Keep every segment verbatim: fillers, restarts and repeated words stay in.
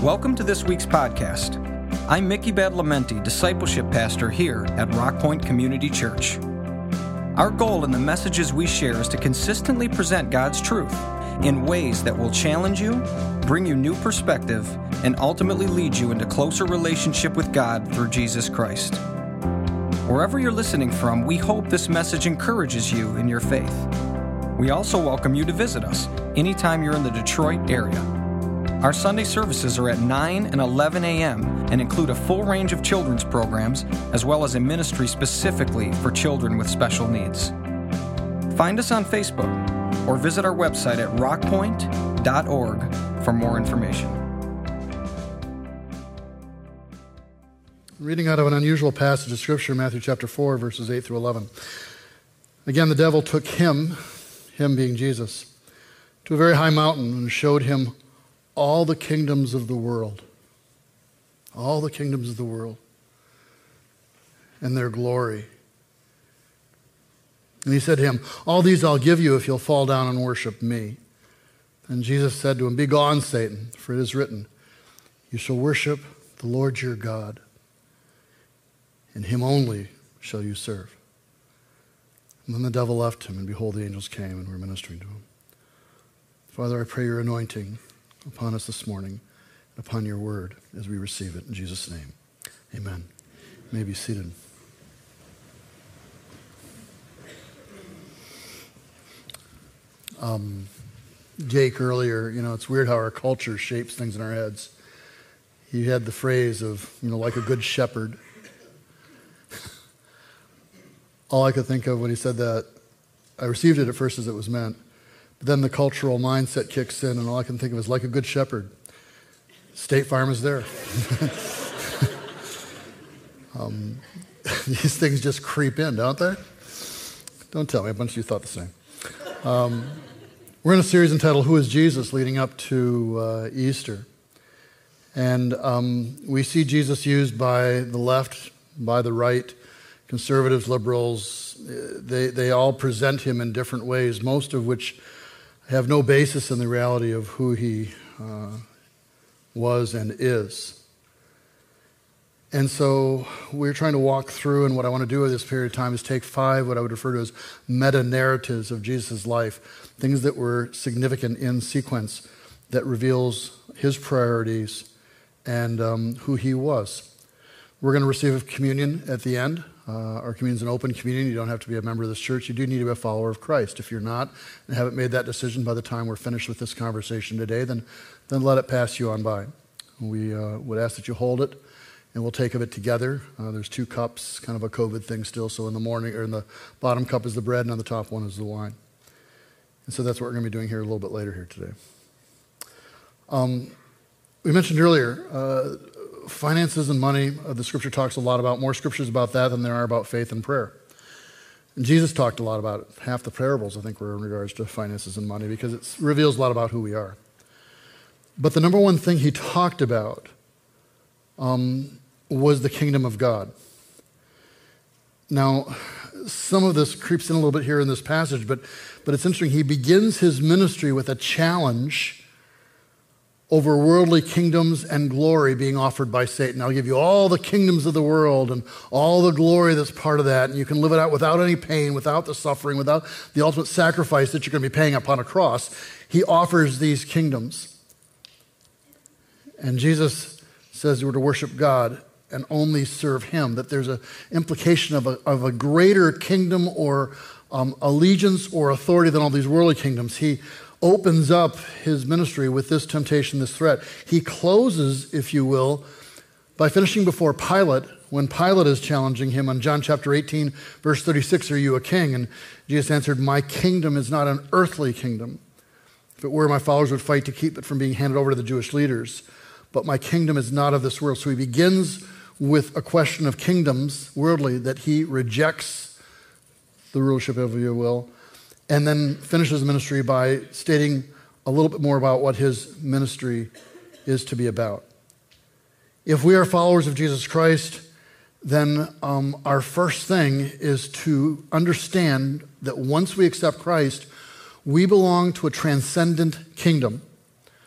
Welcome to this week's podcast. I'm Mickey Badalamenti, Discipleship Pastor here at Rock Point Community Church. Our goal in the messages we share is to consistently present God's truth in ways that will challenge you, bring you new perspective, and ultimately lead you into closer relationship with God through Jesus Christ. Wherever you're listening from, we hope this message encourages you in your faith. We also welcome you to visit us anytime you're in the Detroit area. Our Sunday services are at nine and eleven a.m. and include a full range of children's programs, as well as a ministry specifically for children with special needs. Find us on Facebook or visit our website at rock point dot org for more information. Reading out of an unusual passage of Scripture, Matthew chapter four, verses eight through eleven. Again, the devil took him, him being Jesus, to a very high mountain and showed him all the kingdoms of the world, all the kingdoms of the world, and their glory. And he said to him, all these I'll give you if you'll fall down and worship me. And Jesus said to him, be gone, Satan, for it is written, you shall worship the Lord your God, and him only shall you serve. And then the devil left him, and behold, the angels came and were ministering to him. Father, I pray your anointing upon us this morning, and upon your word as we receive it. In Jesus' name, amen. You may be seated. Um, Jake earlier, you know, it's weird how our culture shapes things in our heads. He had the phrase of, you know, like a good shepherd. All I could think of when he said that, I received it at first as it was meant, but then the cultural mindset kicks in, and all I can think of is like a good shepherd. State Farm is there. um, these things just creep in, don't they? Don't tell me, a bunch of you thought the same. Um, we're in a series entitled, Who is Jesus?, leading up to uh, Easter. And um, we see Jesus used by the left, by the right, conservatives, liberals. They, they all present him in different ways, most of which have no basis in the reality of who he uh, was and is. And so we're trying to walk through, and what I want to do with this period of time is take five, what I would refer to as meta-narratives of Jesus' life, things that were significant in sequence that reveals his priorities and um, who he was. We're going to receive communion at the end. Uh, our communion is an open communion. You don't have to be a member of this church. You do need to be a follower of Christ. If you're not and haven't made that decision by the time we're finished with this conversation today, then, then let it pass you on by. We uh, would ask that you hold it, and we'll take of it together. Uh, there's two cups, kind of a COVID thing still. So in the morning, or in the bottom cup is the bread, and on the top one is the wine. And so that's what we're going to be doing here a little bit later here today. Um, we mentioned earlier, uh, finances and money, uh, the scripture talks a lot about, more scriptures about that than there are about faith and prayer. And Jesus talked a lot about it. Half the parables, I think, were in regards to finances and money, because it reveals a lot about who we are. But the number one thing he talked about um, was the kingdom of God. Now, some of this creeps in a little bit here in this passage, but, but it's interesting. He begins his ministry with a challenge over worldly kingdoms and glory being offered by Satan. I'll give you all the kingdoms of the world and all the glory that's part of that, and you can live it out without any pain, without the suffering, without the ultimate sacrifice that you're going to be paying upon a cross. He offers these kingdoms. And Jesus says we're to worship God and only serve him, that there's an implication of a, of a greater kingdom or um, allegiance or authority than all these worldly kingdoms. He opens up his ministry with this temptation, this threat. He closes, if you will, by finishing before Pilate, when Pilate is challenging him on John chapter eighteen, verse thirty-six, are you a king? And Jesus answered, my kingdom is not an earthly kingdom. If it were, my followers would fight to keep it from being handed over to the Jewish leaders. But my kingdom is not of this world. So he begins with a question of kingdoms, worldly, that he rejects the rulership, if you will, and then finishes the ministry by stating a little bit more about what his ministry is to be about. If we are followers of Jesus Christ, then um, our first thing is to understand that once we accept Christ, we belong to a transcendent kingdom.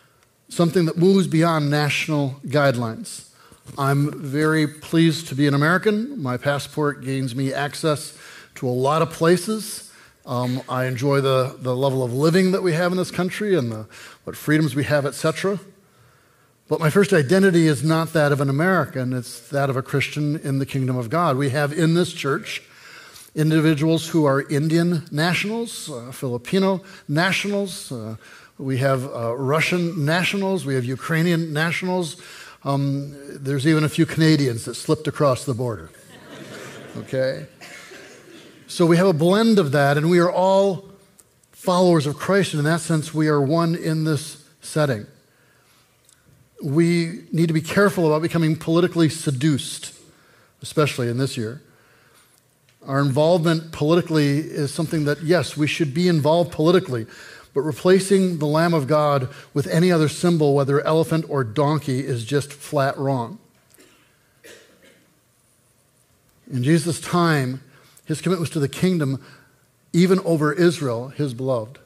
something that moves beyond national guidelines. I'm very pleased to be an American. My passport gains me access to a lot of places. Um, I enjoy the, the level of living that we have in this country and the, what freedoms we have, et cetera. But my first identity is not that of an American, it's that of a Christian in the kingdom of God. We have in this church individuals who are Indian nationals, uh, Filipino nationals, uh, we have uh, Russian nationals, we have Ukrainian nationals. Um, there's even a few Canadians that slipped across the border. Okay? So we have a blend of that, and we are all followers of Christ, and in that sense, we are one in this setting. We need to be careful about becoming politically seduced, especially in this year. Our involvement politically is something that, yes, we should be involved politically, but replacing the Lamb of God with any other symbol, whether elephant or donkey, is just flat wrong. In Jesus' time, his commitment was to the kingdom, even over Israel, his beloved.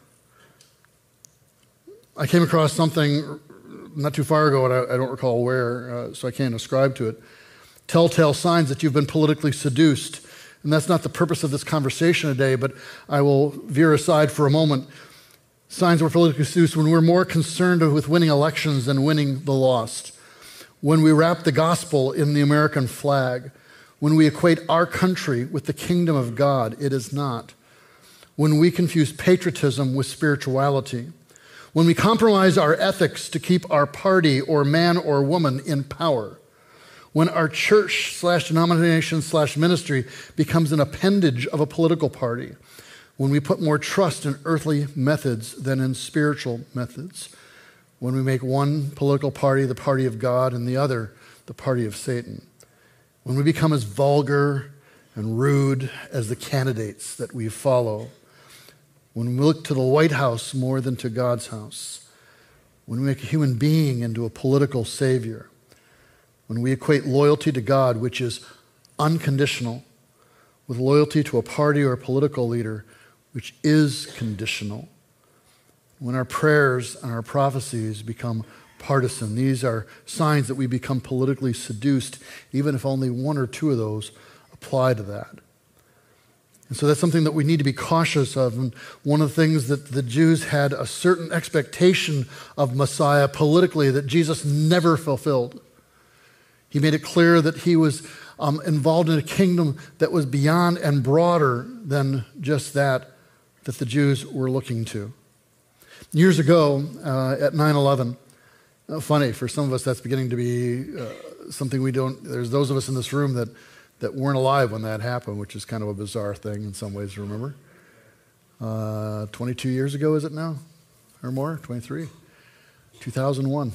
I came across something not too far ago, and I, I don't recall where, uh, so I can't ascribe to it. Telltale signs that you've been politically seduced. And that's not the purpose of this conversation today, but I will veer aside for a moment. Signs we're politically seduced when we're more concerned with winning elections than winning the lost. When we wrap the gospel in the American flag. When we equate our country with the kingdom of God, it is not. When we confuse patriotism with spirituality. When we compromise our ethics to keep our party or man or woman in power. When our church slash denomination slash ministry becomes an appendage of a political party. When we put more trust in earthly methods than in spiritual methods. When we make one political party the party of God and the other the party of Satan. When we become as vulgar and rude as the candidates that we follow. When we look to the White House more than to God's house. When we make a human being into a political savior. When we equate loyalty to God, which is unconditional, with loyalty to a party or a political leader, which is conditional. When our prayers and our prophecies become partisan, these are signs that we become politically seduced, even if only one or two of those apply to that. And so that's something that we need to be cautious of. And one of the things that the Jews had a certain expectation of Messiah politically that Jesus never fulfilled. He made it clear that he was um, involved in a kingdom that was beyond and broader than just that that the Jews were looking to. Years ago, uh, at nine eleven, uh, funny, for some of us that's beginning to be uh, something we don't, there's those of us in this room that, that weren't alive when that happened, which is kind of a bizarre thing in some ways to remember. Uh, twenty-two years ago, is it now? Or more? twenty-three? two thousand one.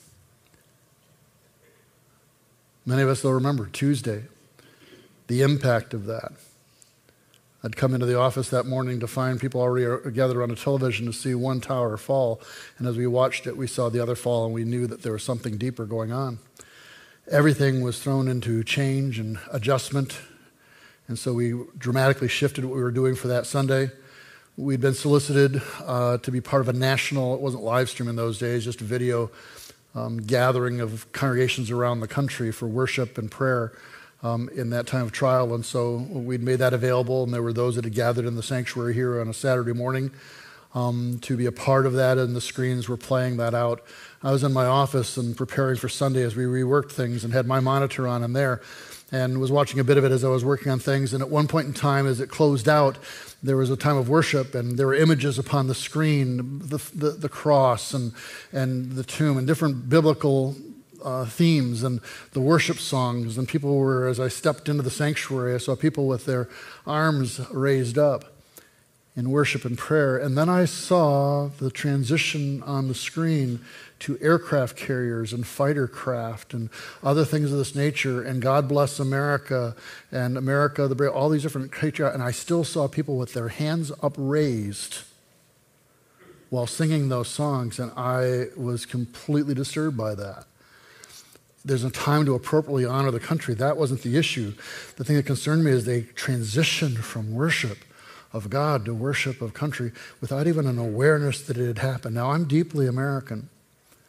Many of us will remember Tuesday, the impact of that. I'd come into the office that morning to find people already gathered around a television to see one tower fall. And as we watched it, we saw the other fall, and we knew that there was something deeper going on. Everything was thrown into change and adjustment. And so we dramatically shifted what we were doing for that Sunday. We'd been solicited uh, to be part of a national, it wasn't live stream in those days, just a video um, gathering of congregations around the country for worship and prayer. Um, in that time of trial, and so we'd made that available, and there were those that had gathered in the sanctuary here on a Saturday morning um, to be a part of that, and the screens were playing that out. I was in my office and preparing for Sunday as we reworked things and had my monitor on in there and was watching a bit of it as I was working on things, and at one point in time as it closed out, there was a time of worship, and there were images upon the screen, the, the, the cross and, and the tomb and different biblical Uh, themes and the worship songs, and people were, as I stepped into the sanctuary, I saw people with their arms raised up in worship and prayer, and then I saw the transition on the screen to aircraft carriers and fighter craft and other things of this nature, and God Bless America and America the Brave, all these different creatures, and I still saw people with their hands upraised while singing those songs, and I was completely disturbed by that. There's a time to appropriately honor the country. That wasn't the issue. The thing that concerned me is they transitioned from worship of God to worship of country without even an awareness that it had happened. Now, I'm deeply American.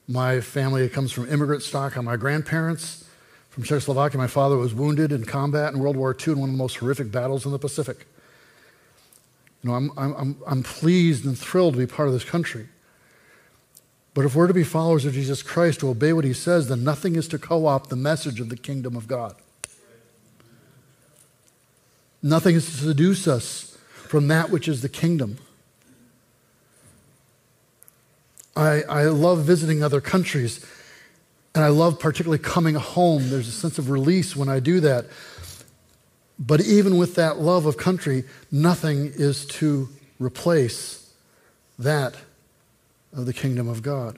My family comes from immigrant stock on my grandparents from Czechoslovakia. My father was wounded in combat in World War Two in one of the most horrific battles in the Pacific. You know, I'm, I'm, I'm pleased and thrilled to be part of this country. But if we're to be followers of Jesus Christ, to obey what he says, then nothing is to co-opt the message of the kingdom of God. Nothing is to seduce us from that which is the kingdom. I, I love visiting other countries, and I love particularly coming home. There's a sense of release when I do that. But even with that love of country, nothing is to replace that of the kingdom of God.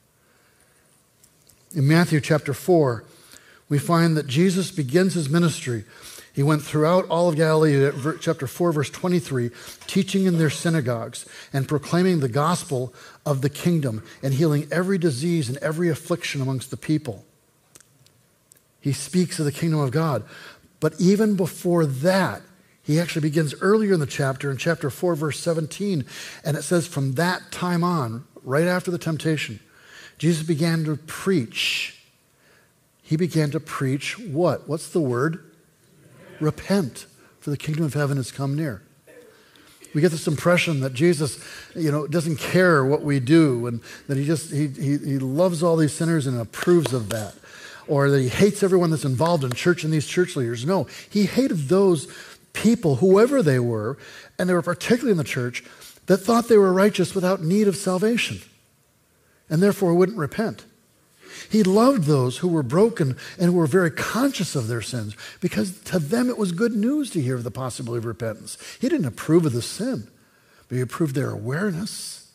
In Matthew chapter four, we find that Jesus begins his ministry. He went throughout all of Galilee, at chapter four, verse twenty-three, teaching in their synagogues and proclaiming the gospel of the kingdom and healing every disease and every affliction amongst the people. He speaks of the kingdom of God. But even before that, he actually begins earlier in the chapter, in chapter four, verse seventeen, and it says, from that time on, right after the temptation, Jesus began to preach. He began to preach what? What's the word? Repent, for the kingdom of heaven has come near. We get this impression that Jesus, you know, doesn't care what we do, and that he just he he, he loves all these sinners and approves of that, or that he hates everyone that's involved in church and these church leaders. No, he hated those people, whoever they were, and they were particularly in the church, that thought they were righteous without need of salvation, and therefore wouldn't repent. He loved those who were broken and who were very conscious of their sins, because to them it was good news to hear of the possibility of repentance. He didn't approve of the sin, but he approved their awareness.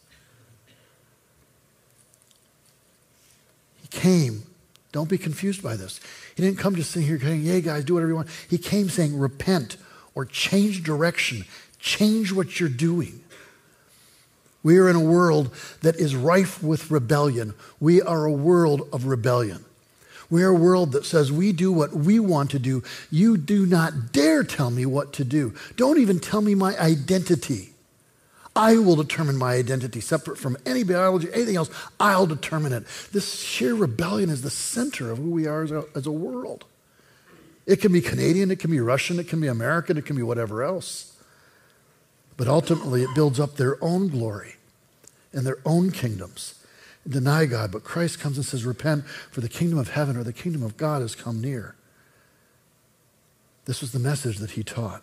He came. Don't be confused by this. He didn't come just sitting here saying, hey guys, do whatever you want. He came saying, repent or change direction. Change what you're doing. We are in a world that is rife with rebellion. We are a world of rebellion. We are a world that says we do what we want to do. You do not dare tell me what to do. Don't even tell me my identity. I will determine my identity, separate from any biology, anything else. I'll determine it. This sheer rebellion is the center of who we are as a, as a world. It can be Canadian, it can be Russian, it can be American, it can be whatever else. But ultimately, it builds up their own glory and their own kingdoms. Deny God, but Christ comes and says, repent, for the kingdom of heaven or the kingdom of God has come near. This was the message that he taught.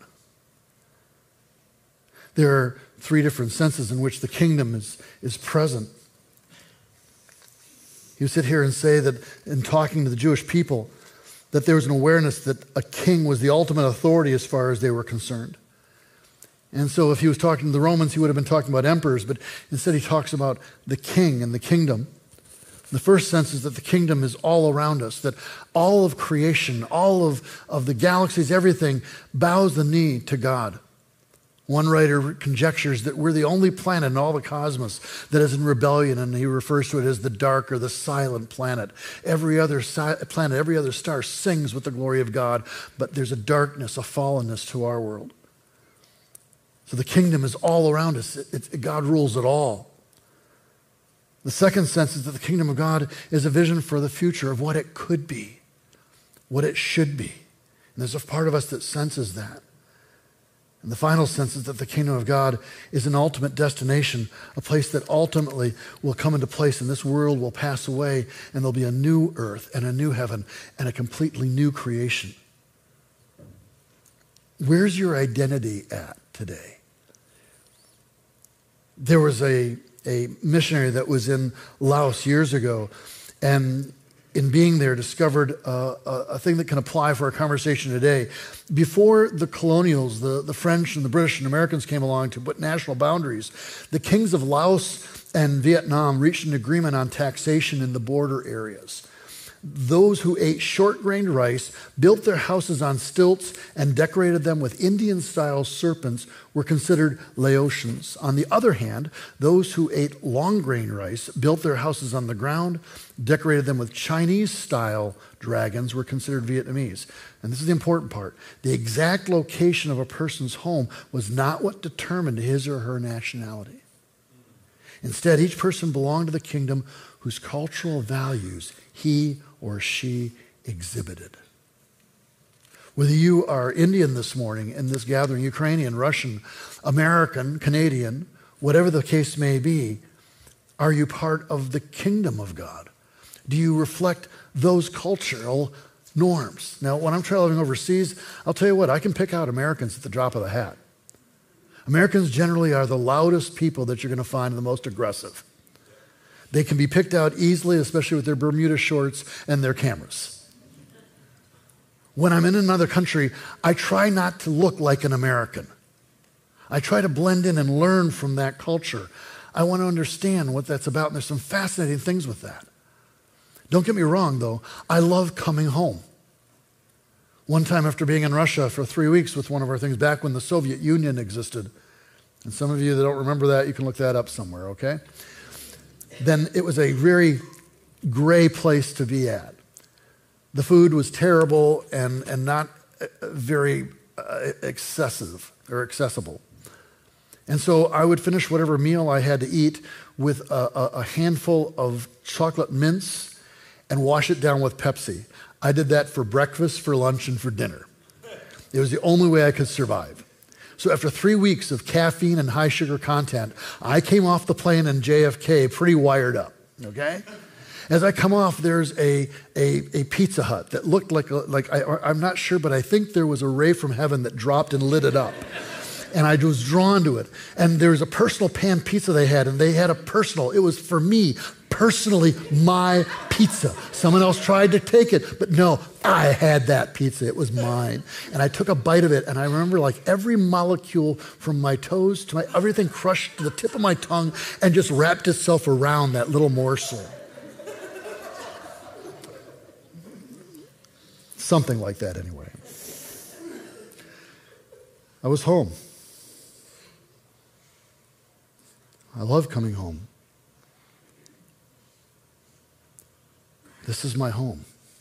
There are three different senses in which the kingdom is, is present. He would sit here and say that in talking to the Jewish people, that there was an awareness that a king was the ultimate authority as far as they were concerned. And so if he was talking to the Romans, he would have been talking about emperors, but instead he talks about the king and the kingdom. The first sense is that the kingdom is all around us, that all of creation, all of, of the galaxies, everything bows the knee to God. One writer conjectures that we're the only planet in all the cosmos that is in rebellion, and he refers to it as the dark or the silent planet. Every other si- planet, every other star sings with the glory of God, but there's a darkness, a fallenness to our world. So the kingdom is all around us. It, it, God rules it all. The second sense is that the kingdom of God is a vision for the future of what it could be, what it should be. And there's a part of us that senses that. And the final sense is that the kingdom of God is an ultimate destination, a place that ultimately will come into place, and this world will pass away, and there'll be a new earth and a new heaven and a completely new creation. Where's your identity at today? There was a, a missionary that was in Laos years ago, and in being there discovered uh, a, a thing that can apply for our conversation today. Before the colonials, the, the French and the British and Americans came along to put national boundaries, the kings of Laos and Vietnam reached an agreement on taxation in the border areas. Those who ate short-grained rice, built their houses on stilts, and decorated them with Indian-style serpents were considered Laotians. On the other hand, those who ate long-grain rice, built their houses on the ground, decorated them with Chinese-style dragons were considered Vietnamese. And this is the important part. The exact location of a person's home was not what determined his or her nationality. Instead, each person belonged to the kingdom whose cultural values he or she exhibited. Whether you are Indian this morning in this gathering, Ukrainian, Russian, American, Canadian, whatever the case may be, are you part of the kingdom of God? Do you reflect those cultural norms? Now, when I'm traveling overseas, I'll tell you what, I can pick out Americans at the drop of the hat. Americans generally are the loudest people that you're going to find and the most aggressive. They can be picked out easily, especially with their Bermuda shorts and their cameras. When I'm in another country, I try not to look like an American. I try to blend in and learn from that culture. I want to understand what that's about, and there's some fascinating things with that. Don't get me wrong, though. I love coming home. One time after being in Russia for three weeks with one of our things back when the Soviet Union existed, and some of you that don't remember that, you can look that up somewhere, okay? Then it was a very gray place to be at. The food was terrible and, and not very uh, excessive or accessible. And so I would finish whatever meal I had to eat with a, a, a handful of chocolate mints and wash it down with Pepsi. I did that for breakfast, for lunch, and for dinner. It was the only way I could survive. So after three weeks of caffeine and high sugar content, I came off the plane in J F K pretty wired up, okay? As I come off, there's a, a, a Pizza Hut that looked like, a, like I, I'm not sure, but I think there was a ray from heaven that dropped and lit it up. And I was drawn to it. And there was a personal pan pizza they had, and they had a personal. It was for me, personally, my pizza. Someone else tried to take it, but no, I had that pizza. It was mine. And I took a bite of it, and I remember like every molecule from my toes to my, everything crushed to the tip of my tongue and just wrapped itself around that little morsel. Something like that anyway. I was home. I love coming home. This is my home.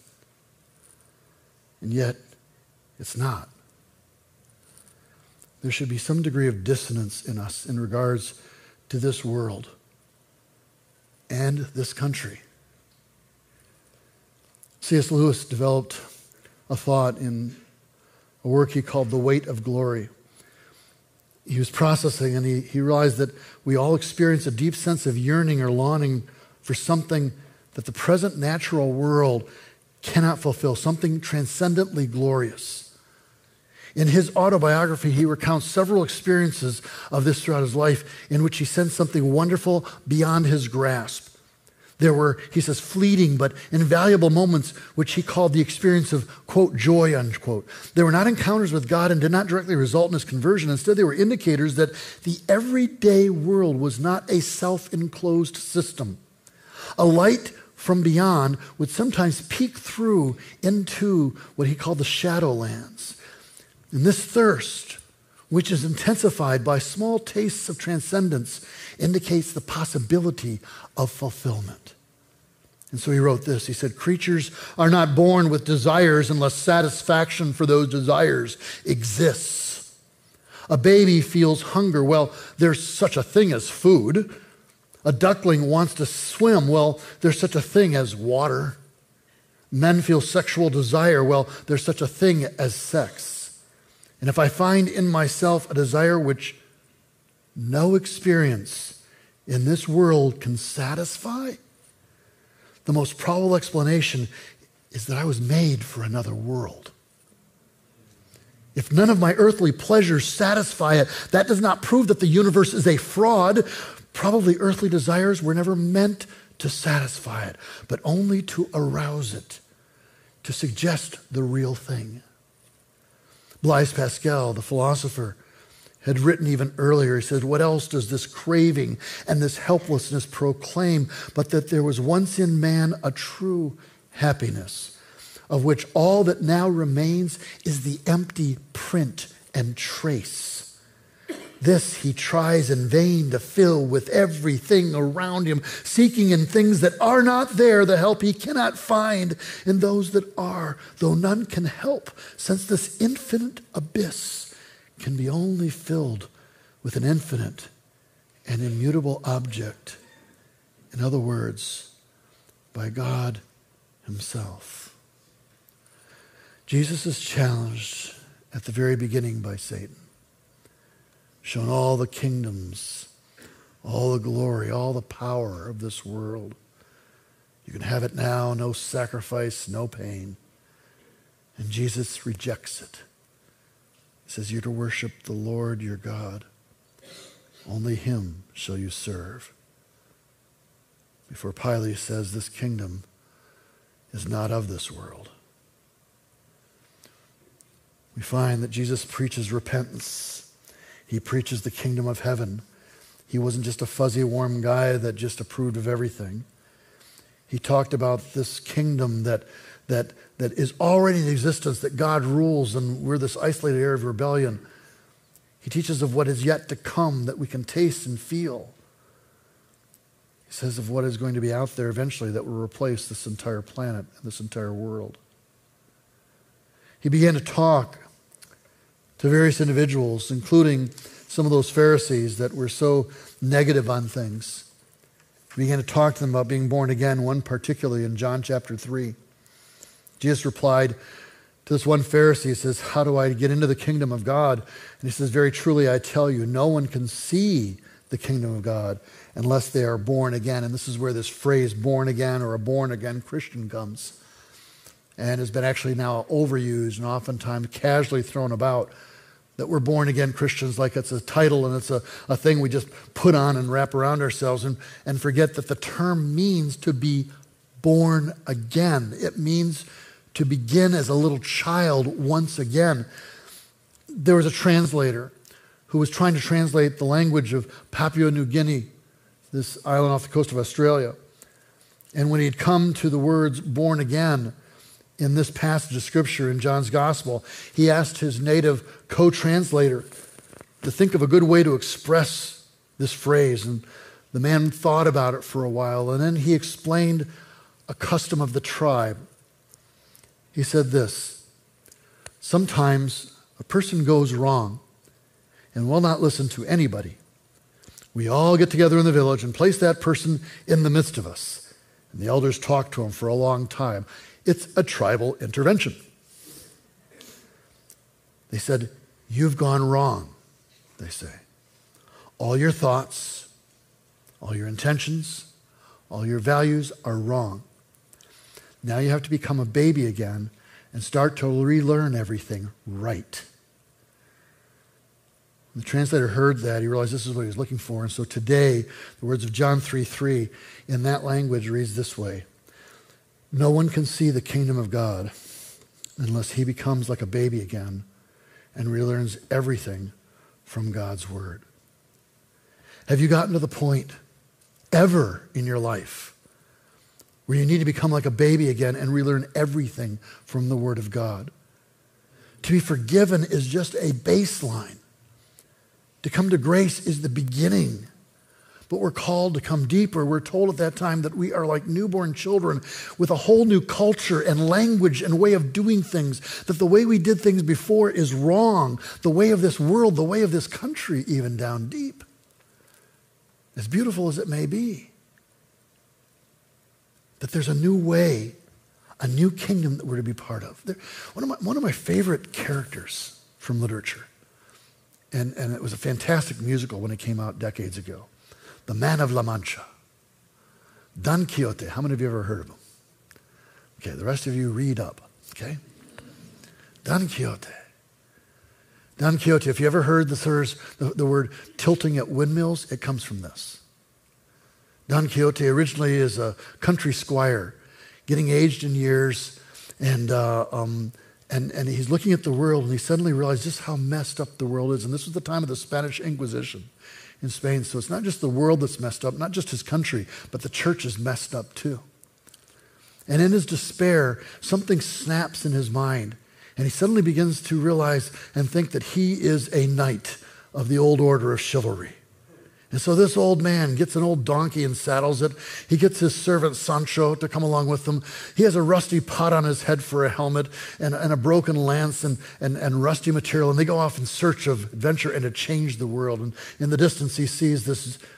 And yet, it's not. There should be some degree of dissonance in us in regards to this world and this country. C S Lewis developed a thought in a work he called The Weight of Glory. He was processing, and he, he realized that we all experience a deep sense of yearning or longing for something that the present natural world cannot fulfill, something transcendently glorious. In his autobiography, he recounts several experiences of this throughout his life in which he sensed something wonderful beyond his grasp. There were, he says, fleeting but invaluable moments which he called the experience of, quote, joy, unquote. They were not encounters with God and did not directly result in his conversion. Instead, they were indicators that the everyday world was not a self-enclosed system. A light from beyond would sometimes peek through into what he called the shadowlands. And this thirst, which is intensified by small tastes of transcendence, indicates the possibility of fulfillment. And so he wrote this. He said, creatures are not born with desires unless satisfaction for those desires exists. A baby feels hunger. Well, there's such a thing as food. A duckling wants to swim. Well, there's such a thing as water. Men feel sexual desire. Well, there's such a thing as sex. And if I find in myself a desire which no experience in this world can satisfy, the most probable explanation is that I was made for another world. If none of my earthly pleasures satisfy it, that does not prove that the universe is a fraud. Probably earthly desires were never meant to satisfy it, but only to arouse it, to suggest the real thing. Blaise Pascal, the philosopher, had written even earlier, he said, what else does this craving and this helplessness proclaim but that there was once in man a true happiness, of which all that now remains is the empty print and trace. This he tries in vain to fill with everything around him, seeking in things that are not there the help he cannot find in those that are, though none can help, since this infinite abyss can be only filled with an infinite an immutable object. In other words, by God himself. Jesus is challenged at the very beginning by Satan, shown all the kingdoms, all the glory, all the power of this world. You can have it now, no sacrifice, no pain. And Jesus rejects it. He says, you're to worship the Lord your God. Only him shall you serve. Before Pilate says, this kingdom is not of this world. We find that Jesus preaches repentance. He preaches the kingdom of heaven. He wasn't just a fuzzy, warm guy that just approved of everything. He talked about this kingdom that, that, that is already in existence, that God rules, and we're this isolated area of rebellion. He teaches of what is yet to come that we can taste and feel. He says of what is going to be out there eventually that will replace this entire planet and this entire world. He began to talk to various individuals, including some of those Pharisees that were so negative on things. He began to talk to them about being born again, one particularly in John chapter three. Jesus replied to this one Pharisee. He says, how do I get into the kingdom of God? And he says, very truly I tell you, no one can see the kingdom of God unless they are born again. And this is where this phrase born again or a born again Christian comes, and has been actually now overused and oftentimes casually thrown about, that we're born again Christians like it's a title and it's a, a thing we just put on and wrap around ourselves, and, and forget that the term means to be born again. It means to begin as a little child once again. There was a translator who was trying to translate the language of Papua New Guinea, this island off the coast of Australia. And when he'd come to the words born again in this passage of Scripture in John's Gospel, he asked his native co-translator to think of a good way to express this phrase. And the man thought about it for a while, and then he explained a custom of the tribe. He said this: sometimes a person goes wrong and will not listen to anybody. We all get together in the village and place that person in the midst of us. And the elders talk to him for a long time. It's a tribal intervention. They said, you've gone wrong, they say. All your thoughts, all your intentions, all your values are wrong. Now you have to become a baby again and start to relearn everything right. When the translator heard that, he realized this is what he was looking for. And so today, the words of John three three in that language reads this way: no one can see the kingdom of God unless he becomes like a baby again and relearns everything from God's word. Have you gotten to the point ever in your life where you need to become like a baby again and relearn everything from the word of God? To be forgiven is just a baseline. To come to grace is the beginning. But we're called to come deeper. We're told at that time that we are like newborn children with a whole new culture and language and way of doing things, that the way we did things before is wrong. The way of this world, the way of this country, even down deep. As beautiful as it may be. That there's a new way, a new kingdom that we're to be part of. There, one of my, one of my favorite characters from literature, and, and it was a fantastic musical when it came out decades ago, The Man of La Mancha, Don Quixote. How many of you ever heard of him? Okay, the rest of you read up, okay? Don Quixote. Don Quixote, if you ever heard the, the, the word tilting at windmills, it comes from this. Don Quixote originally is a country squire, getting aged in years, and, uh, um, and, and he's looking at the world, and he suddenly realized just how messed up the world is. And this was the time of the Spanish Inquisition in Spain. So it's not just the world that's messed up, not just his country, but the church is messed up too. And in his despair, something snaps in his mind, and he suddenly begins to realize and think that he is a knight of the old order of chivalry. And so this old man gets an old donkey and saddles it. He gets his servant Sancho to come along with him. He has a rusty pot on his head for a helmet and, and a broken lance and, and, and rusty material. And they go off in search of adventure and to change the world. And in the distance, he sees this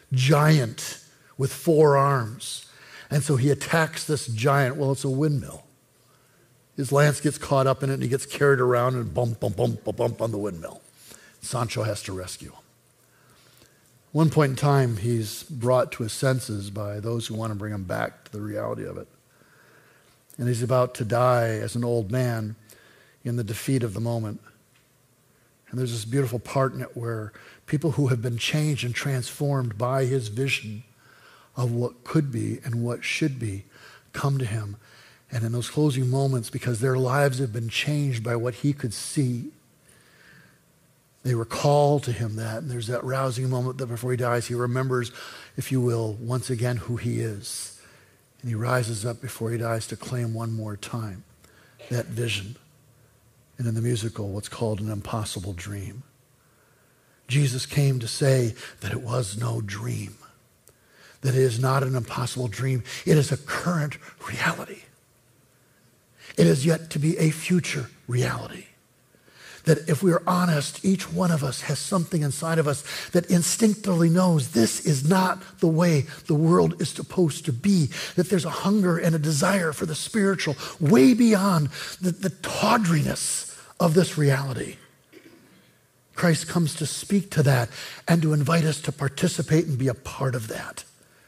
giant with four arms. And so he attacks this giant. Well, it's a windmill. His lance gets caught up in it, and he gets carried around and bump, bump, bump, bump, bump on the windmill. Sancho has to rescue him. One point in time, he's brought to his senses by those who want to bring him back to the reality of it. And he's about to die as an old man in the defeat of the moment. And there's this beautiful part in it where people who have been changed and transformed by his vision of what could be and what should be come to him. And in those closing moments, because their lives have been changed by what he could see, they recall to him that. And there's that rousing moment that before he dies, he remembers, if you will, once again who he is. And he rises up before he dies to claim one more time that vision. And in the musical, what's called an impossible dream. Jesus came to say that it was no dream, that it is not an impossible dream. It is a current reality. It is yet to be a future reality. That if we are honest, each one of us has something inside of us that instinctively knows this is not the way the world is supposed to be. That there's a hunger and a desire for the spiritual way beyond the, the tawdriness of this reality. Christ comes to speak to that and to invite us to participate and be a part of that.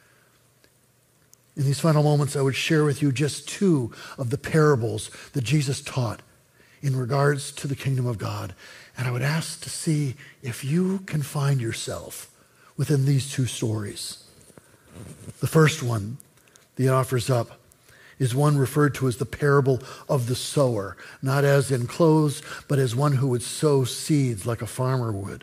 In these final moments, I would share with you just two of the parables that Jesus taught in regards to the kingdom of God. And I would ask to see if you can find yourself within these two stories. The first one that he offers up is one referred to as the parable of the sower, not as in clothes, but as one who would sow seeds like a farmer would.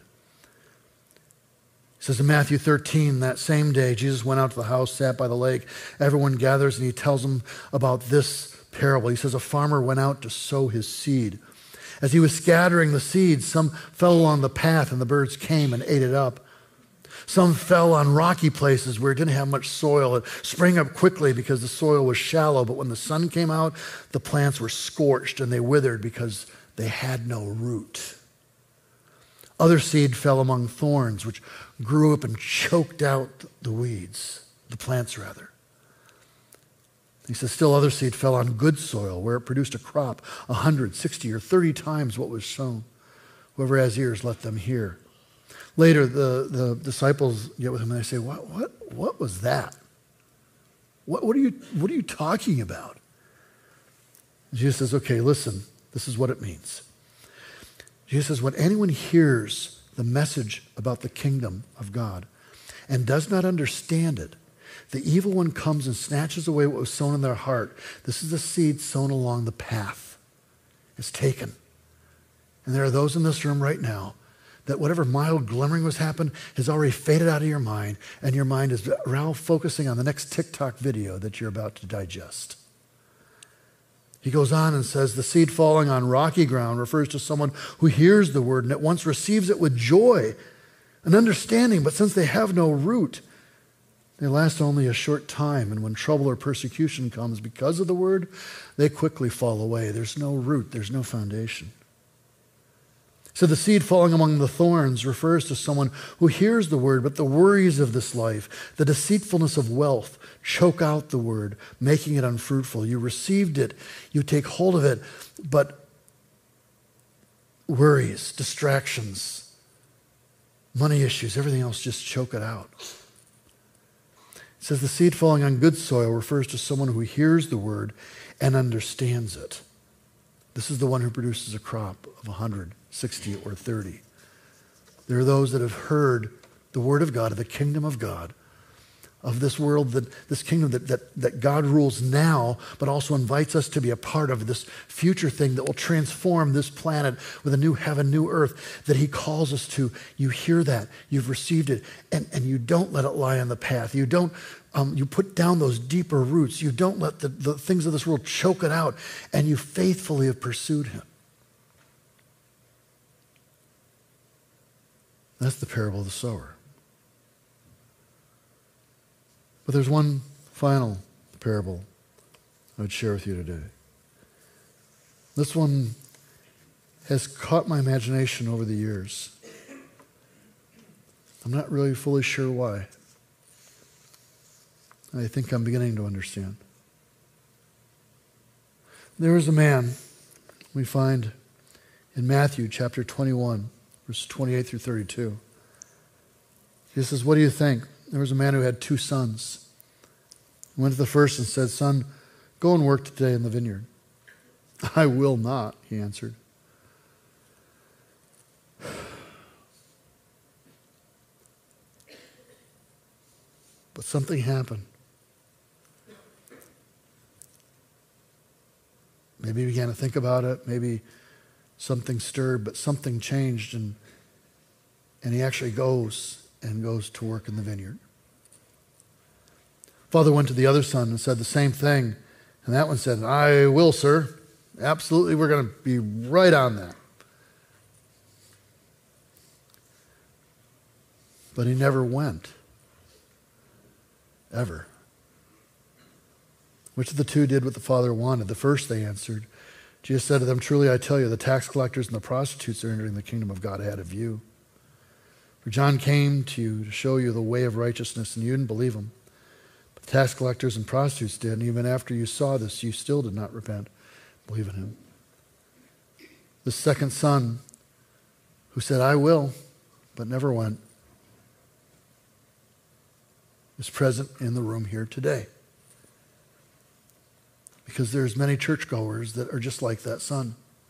It says in Matthew thirteen, that same day, Jesus went out to the house, sat by the lake. Everyone gathers, and he tells them about this parable. He says, a farmer went out to sow his seed. As he was scattering the seeds, some fell along the path, and the birds came and ate it up. Some fell on rocky places where it didn't have much soil. It sprang up quickly because the soil was shallow, but when the sun came out, the plants were scorched, and they withered because they had no root. Other seed fell among thorns, which grew up and choked out the weeds, the plants rather. He says, still other seed fell on good soil, where it produced a crop a hundred, sixty, or thirty times what was sown. Whoever has ears, let them hear. Later, the, the disciples get with him and they say, what, what, what was that? What, what, are you, what are you talking about? And Jesus says, okay, listen, this is what it means. Jesus says, when anyone hears the message about the kingdom of God and does not understand it, the evil one comes and snatches away what was sown in their heart. This is the seed sown along the path. It's taken. And there are those in this room right now that whatever mild glimmering was happened has already faded out of your mind, and your mind is now focusing on the next TikTok video that you're about to digest. He goes on and says, the seed falling on rocky ground refers to someone who hears the word and at once receives it with joy and understanding, but since they have no root, they last only a short time, and when trouble or persecution comes because of the word, they quickly fall away. There's no root, there's no foundation. So the seed falling among the thorns refers to someone who hears the word, but the worries of this life, the deceitfulness of wealth, choke out the word, making it unfruitful. You received it, you take hold of it, but worries, distractions, money issues, everything else just choke it out. It says the seed falling on good soil refers to someone who hears the word and understands it. This is the one who produces a crop of a hundred, sixty, or thirty. There are those that have heard the word of God, of the kingdom of God, of this world, that this kingdom that, that, that God rules now, but also invites us to be a part of this future thing that will transform this planet with a new heaven, new earth that he calls us to. You hear that, you've received it, and, and you don't let it lie on the path. You don't, um, you put down those deeper roots. You don't let the, the things of this world choke it out, and you faithfully have pursued him. That's the parable of the sower. But there's one final parable I would share with you today. This one has caught my imagination over the years. I'm not really fully sure why. I think I'm beginning to understand. There was a man we find in Matthew chapter twenty-one, verses twenty-eight through thirty-two. He says, what do you think? There was a man who had two sons. He went to the first and said, son, go and work today in the vineyard. I will not, he answered. But something happened. Maybe he began to think about it. Maybe something stirred, but something changed, and, and he actually goes and goes to work in the vineyard. Father went to the other son and said the same thing, and that one said, I will, sir. Absolutely, we're going to be right on that. But he never went. Ever. Which of the two did what the father wanted? The first, they answered. Jesus said to them, truly I tell you, the tax collectors and the prostitutes are entering the kingdom of God ahead of you. For John came to you to show you the way of righteousness, and you didn't believe him. But the tax collectors and prostitutes did, and even after you saw this, you still did not repent. Believe in him. The second son, who said, I will, but never went, is present in the room here today. Because there's many churchgoers that are just like that son.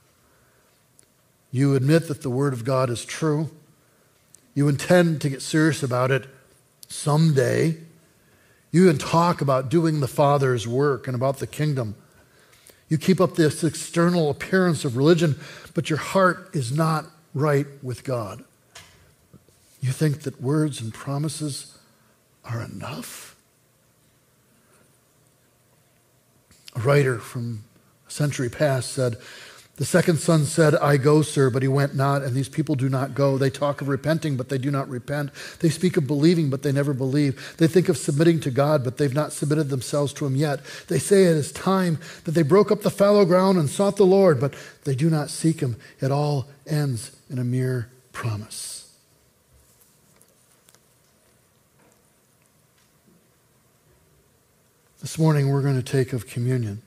You admit that the Word of God is true. You intend to get serious about it someday. You even talk about doing the Father's work and about the kingdom. You keep up this external appearance of religion, but your heart is not right with God. You think that words and promises are enough? A writer from a century past said, the second son said, I go, sir, but he went not, and these people do not go. They talk of repenting, but they do not repent. They speak of believing, but they never believe. They think of submitting to God, but they've not submitted themselves to him yet. They say it is time that they broke up the fallow ground and sought the Lord, but they do not seek him. It all ends in a mere promise. This morning we're going to take of communion.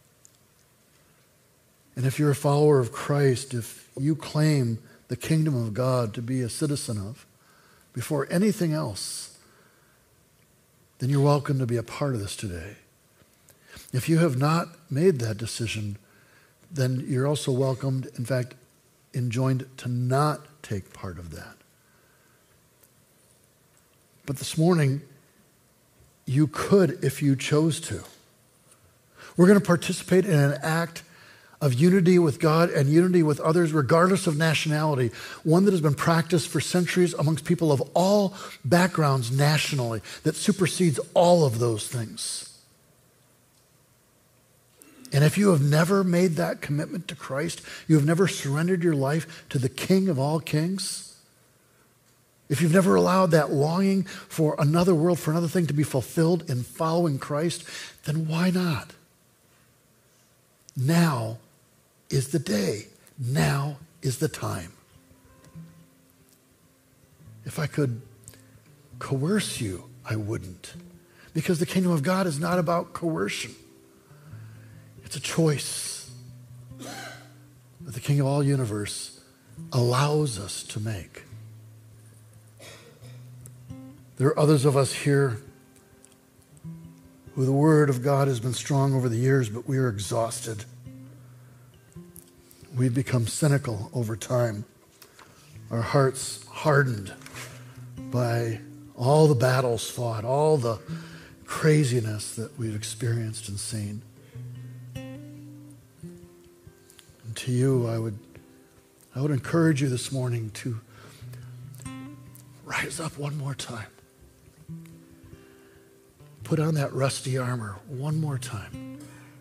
And if you're a follower of Christ, if you claim the kingdom of God to be a citizen of, before anything else, then you're welcome to be a part of this today. If you have not made that decision, then you're also welcomed, in fact, enjoined to not take part of that. But this morning, you could if you chose to. We're going to participate in an act of unity with God and unity with others, regardless of nationality, one that has been practiced for centuries amongst people of all backgrounds nationally, that supersedes all of those things. And if you have never made that commitment to Christ, you have never surrendered your life to the King of all kings, if you've never allowed that longing for another world, for another thing to be fulfilled in following Christ, then why not? Now is the day. Now is the time. If I could coerce you, I wouldn't. Because the kingdom of God is not about coercion. It's a choice that the King of all universe allows us to make. There are others of us here who the word of God has been strong over the years, but we are exhausted. We've become cynical over time. Our hearts hardened by all the battles fought, all the craziness that we've experienced and seen. And to you, I would, I would encourage you this morning to rise up one more time. Put on that rusty armor one more time.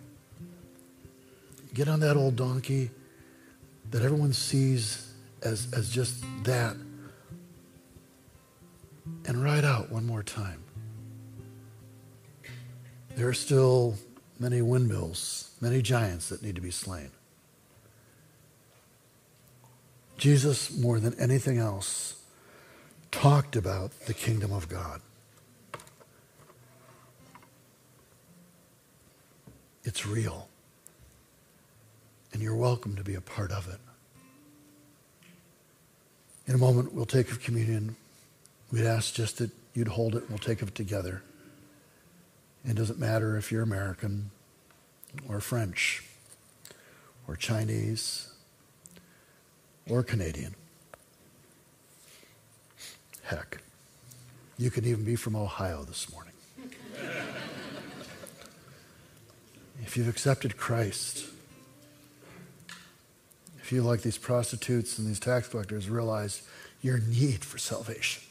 Get on that old donkey that everyone sees as, as just that, and ride out one more time. There are still many windmills, many giants that need to be slain. Jesus, more than anything else, talked about the kingdom of God. It's real. And you're welcome to be a part of it. In a moment, we'll take of communion. We'd ask just that you'd hold it and we'll take of it together. It doesn't matter if you're American or French or Chinese or Canadian. Heck, you could even be from Ohio this morning. If you've accepted Christ, if you, like these prostitutes and these tax collectors, realize your need for salvation,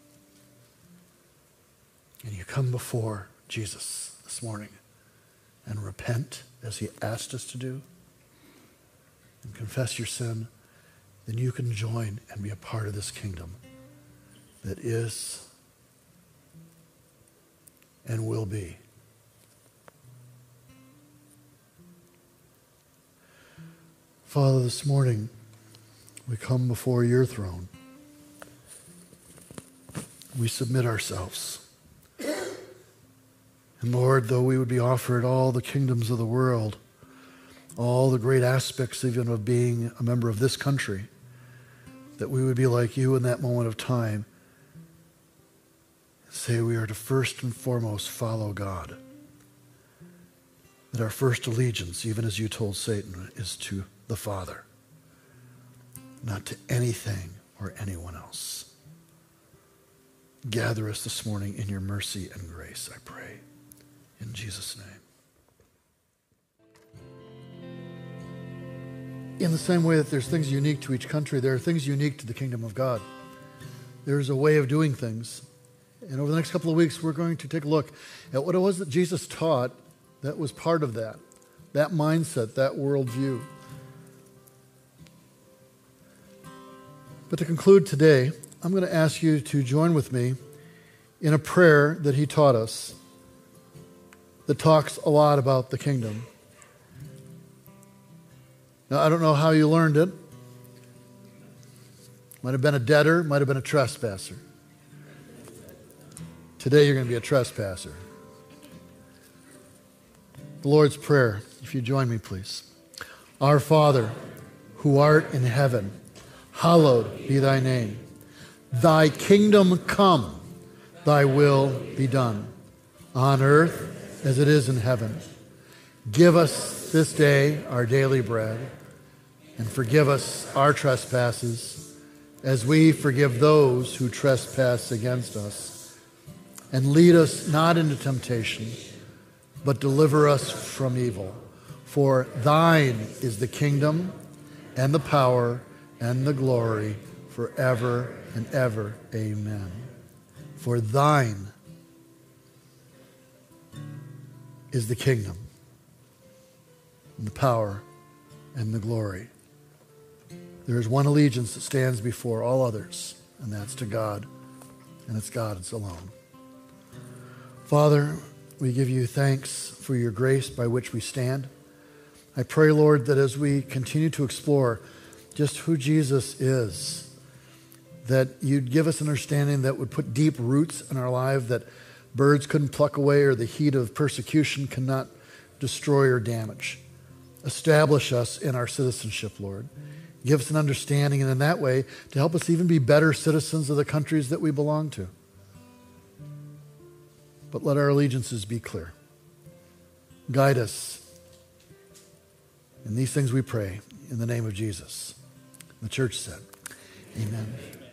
and you come before Jesus this morning and repent as he asked us to do, and confess your sin, then you can join and be a part of this kingdom that is and will be. Father, this morning we come before your throne. We submit ourselves. And Lord, though we would be offered all the kingdoms of the world, all the great aspects even of being a member of this country, that we would be like you in that moment of time, say we are to first and foremost follow God. That our first allegiance, even as you told Satan, is to the Father, not to anything or anyone else. Gather us this morning in your mercy and grace, I pray. In Jesus' name. In the same way that there's things unique to each country, there are things unique to the kingdom of God. There's a way of doing things. And over the next couple of weeks, we're going to take a look at what it was that Jesus taught that was part of that, that mindset, that worldview. But to conclude today, I'm going to ask you to join with me in a prayer that he taught us that talks a lot about the kingdom. Now, I don't know how you learned it. Might have been a debtor, might have been a trespasser. Today you're going to be a trespasser. The Lord's Prayer, if you join me, please. Our Father, who art in heaven, hallowed be thy name. Thy kingdom come, thy will be done, on earth as it is in heaven. Give us this day our daily bread, and forgive us our trespasses, as we forgive those who trespass against us. And lead us not into temptation, but deliver us from evil. For thine is the kingdom, and the power, and the glory, forever and ever. Amen. For thine is the kingdom, and the power, and the glory. There is one allegiance that stands before all others, and that's to God, and it's God's alone. Father, we give you thanks for your grace by which we stand. I pray, Lord, that as we continue to explore just who Jesus is, that you'd give us an understanding that would put deep roots in our life that birds couldn't pluck away or the heat of persecution cannot destroy or damage. Establish us in our citizenship, Lord. Give us an understanding, and in that way, to help us even be better citizens of the countries that we belong to. But let our allegiances be clear. Guide us. In these things we pray, in the name of Jesus. The church said, amen.